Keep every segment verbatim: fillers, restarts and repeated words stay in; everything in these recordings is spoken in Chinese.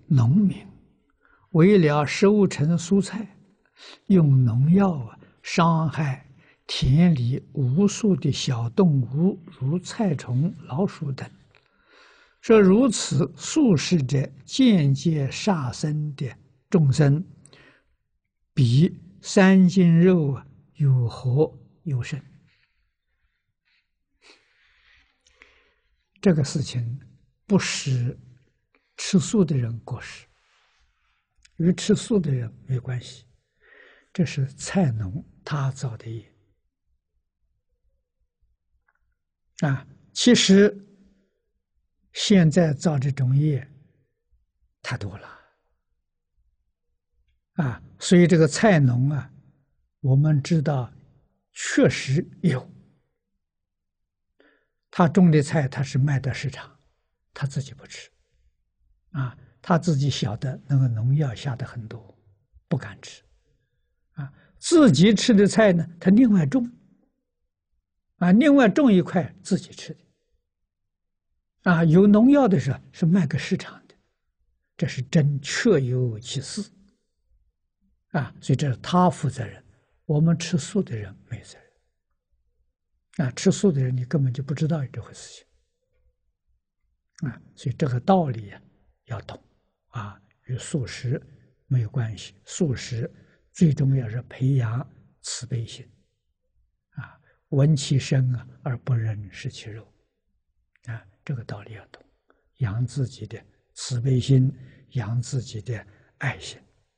农民为了收成蔬菜，用农药啊伤害田里无数的小动物，如菜虫、老鼠等。说如此素食者，间接杀生的众生，比三斤肉啊有何有甚？这个事情不使吃素的人过失，与吃素的人没关系，这是菜农他造的业啊。其实现在造这种业太多了啊，所以这个菜农啊，我们知道确实有，他种的菜他是卖到市场，他自己不吃啊，他自己晓得那个农药下的很多，不敢吃啊。自己吃的菜呢，他另外种啊，另外种一块自己吃的啊。有农药的时候是卖给市场的，这是真确有其事啊。所以这是他负责任，我们吃素的人没责任啊。吃素的人你根本就不知道这回事情啊。所以这个道理呀、啊、要懂啊，与素食没有关系。素食最重要是培养慈悲心啊，闻其声啊而不忍食其肉啊，这个道理要懂，养自己的慈悲心，养自己的爱心。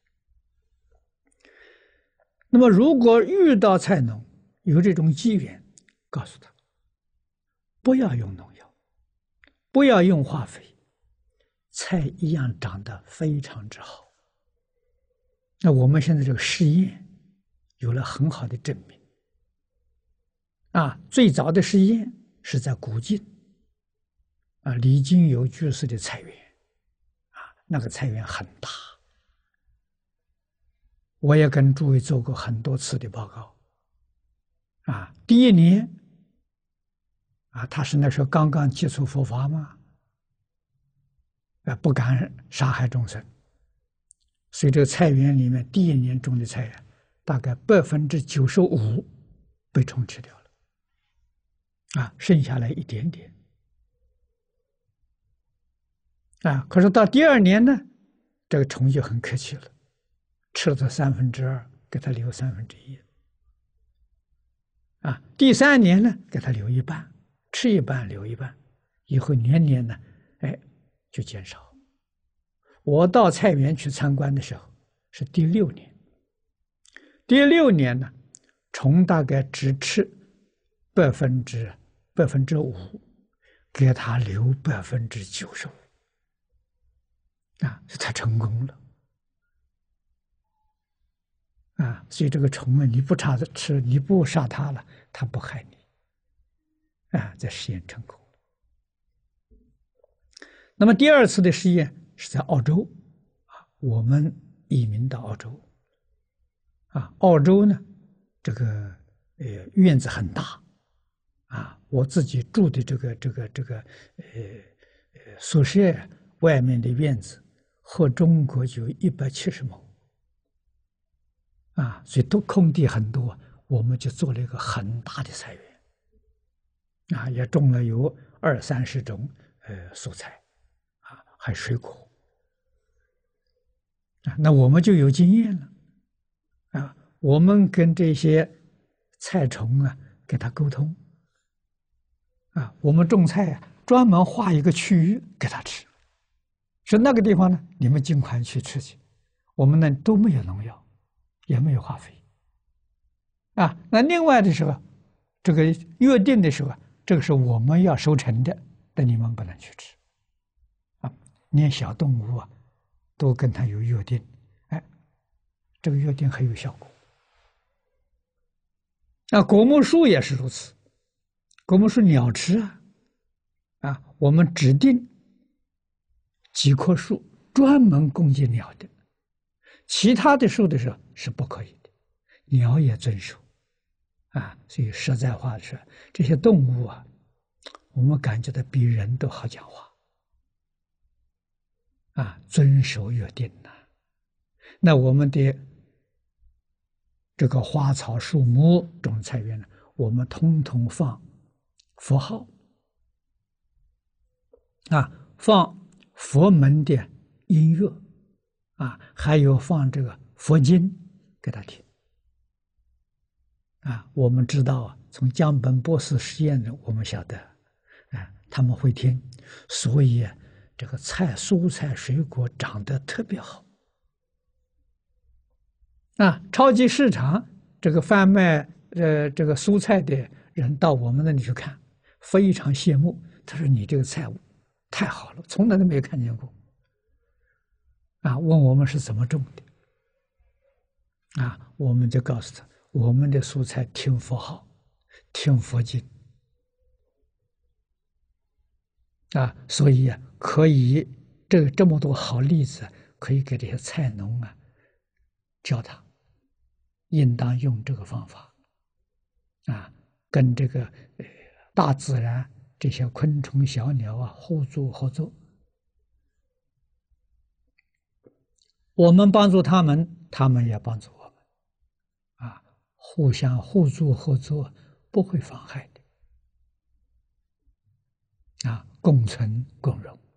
那么如果遇到菜农有这种机缘，告诉他不要用农药，不要用化肥，菜一样长得非常之好。那我们现在这个试验有了很好的证明啊。最早的试验是在古晋啊，李金友居士的菜园啊，那个菜园很大，我也跟诸位做过很多次的报告啊。第一年啊，他是那时候刚刚接触佛法嘛，啊，不敢杀害众生，所以这个菜园里面第一年种的菜啊，大概百分之九十五被虫吃掉了，啊，剩下来一点点，啊，可是到第二年呢，这个虫就很客气了，吃了它三分之二，给它留三分之一，啊，第三年呢，给它留一半，吃一半留一半，以后年年呢，哎，就减少。我到菜园去参观的时候是第六年，第六年呢，虫大概只吃百分之百分之五，给它留百分之九十五，啊，它成功了，啊，所以这个虫啊，你不杀它吃，你不杀它了，它不害你，啊，这实验成功了。那么第二次的实验是在澳洲，啊，我们移民到澳洲，啊，澳洲呢，这个呃院子很大，啊，我自己住的这个这个这个呃呃宿舍外面的院子和中国就一百七十亩，啊，所以都空地很多，我们就做了一个很大的菜园，啊，也种了有二三十种呃蔬菜。还水果啊，那我们就有经验了啊。我们跟这些菜虫啊，给它沟通啊。我们种菜啊，专门划一个区域给它吃，说那个地方呢，你们尽管去吃去，我们呢都没有农药，也没有化肥啊。那另外的时候，这个约定的时候，这个是我们要收成的，但你们不能去吃。连小动物啊，都跟他有约定，哎，这个约定很有效果。那果木树也是如此，果木树鸟吃啊，啊，我们指定几棵树专门供给鸟的，其他的树的时候是不可以的，鸟也遵守，啊，所以实在话是这些动物啊，我们感觉到比人都好讲话。 啊，遵守约定呐。那我们的这个花草树木种菜园呢，我们通通放佛号啊，放佛门的音乐啊，还有放这个佛经给他听啊。我们知道啊，从江本博士实验中我们晓得，啊，他们会听，所以这个菜、蔬菜、水果长得特别好。啊，超级市场这个贩卖呃这个蔬菜的人到我们那里去看，非常羡慕。他说：“你这个菜太好了，从来都没有看见过。”啊，问我们是怎么种的？啊，我们就告诉他，我们的蔬菜听佛号，听佛经。啊，所以啊，可以这这么多好例子，可以给这些菜农啊教他。应当用这个方法，啊，跟这个呃大自然这些昆虫小鸟啊互助合作，我们帮助他们，他们也帮助我们，啊，互相互助合作，不会妨害的，啊，共存共荣。